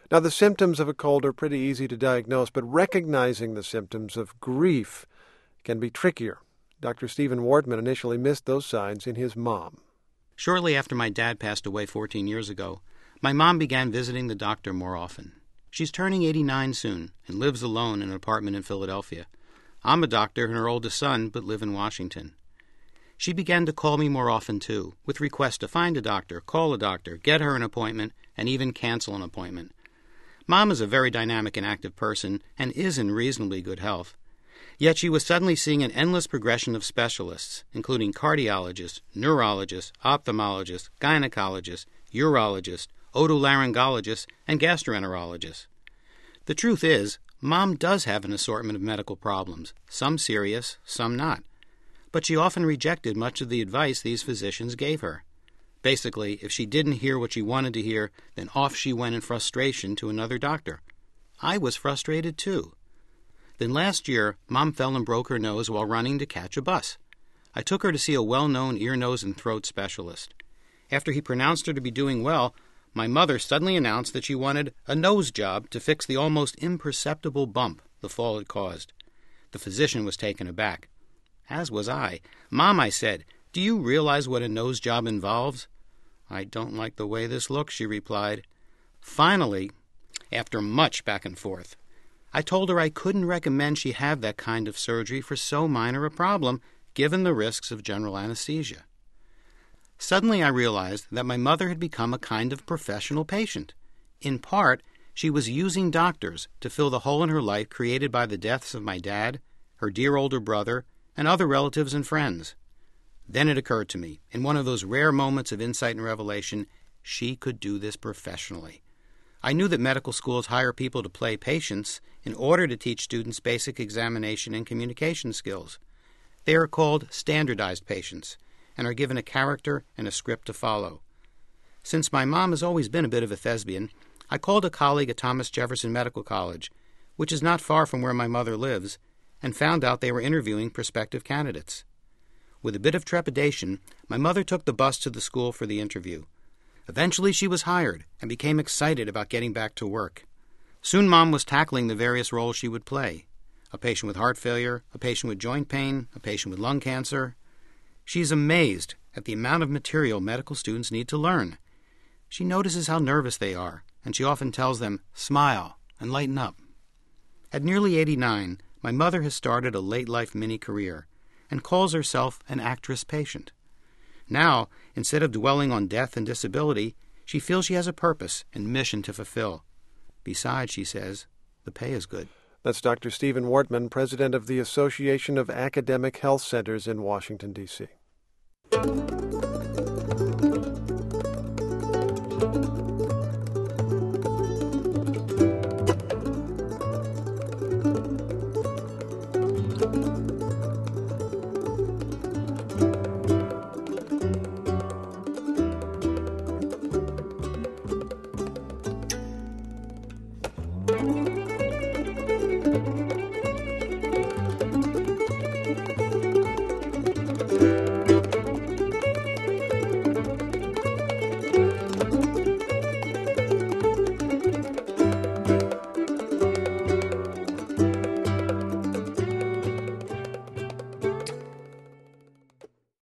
Now, the symptoms of a cold are pretty easy to diagnose, but recognizing the symptoms of grief can be trickier. Dr. Stephen Wortman initially missed those signs in his mom. Shortly after my dad passed away 14 years ago, my mom began visiting the doctor more often. She's turning 89 soon and lives alone in an apartment in Philadelphia. I'm a doctor and her oldest son, but live in Washington. She began to call me more often, too, with requests to find a doctor, call a doctor, get her an appointment, and even cancel an appointment. Mom is a very dynamic and active person and is in reasonably good health. Yet she was suddenly seeing an endless progression of specialists, including cardiologists, neurologists, ophthalmologists, gynecologists, urologists, otolaryngologists, and gastroenterologists. The truth is, Mom does have an assortment of medical problems, some serious, some not. But she often rejected much of the advice these physicians gave her. Basically, if she didn't hear what she wanted to hear, then off she went in frustration to another doctor. I was frustrated too. Then last year, Mom fell and broke her nose while running to catch a bus. I took her to see a well-known ear, nose, and throat specialist. After he pronounced her to be doing well, my mother suddenly announced that she wanted a nose job to fix the almost imperceptible bump the fall had caused. The physician was taken aback. As was I. "Mom," I said, "do you realize what a nose job involves?" "I don't like the way this looks," she replied. Finally, after much back and forth, I told her I couldn't recommend she have that kind of surgery for so minor a problem, given the risks of general anesthesia. Suddenly I realized that my mother had become a kind of professional patient. In part, she was using doctors to fill the hole in her life created by the deaths of my dad, her dear older brother, and other relatives and friends. Then it occurred to me, in one of those rare moments of insight and revelation, she could do this professionally. I knew that medical schools hire people to play patients in order to teach students basic examination and communication skills. They are called standardized patients and are given a character and a script to follow. Since my mom has always been a bit of a thespian, I called a colleague at Thomas Jefferson Medical College, which is not far from where my mother lives, and found out they were interviewing prospective candidates. With a bit of trepidation, my mother took the bus to the school for the interview. Eventually she was hired and became excited about getting back to work. Soon Mom was tackling the various roles she would play: a patient with heart failure, a patient with joint pain, a patient with lung cancer. She's amazed at the amount of material medical students need to learn. She notices how nervous they are, and she often tells them, "Smile and lighten up." At nearly 89, my mother has started a late-life mini-career and calls herself an actress patient. Now, instead of dwelling on death and disability, she feels she has a purpose and mission to fulfill. Besides, she says, the pay is good. That's Dr. Stephen Wortman, president of the Association of Academic Health Centers in Washington, D.C.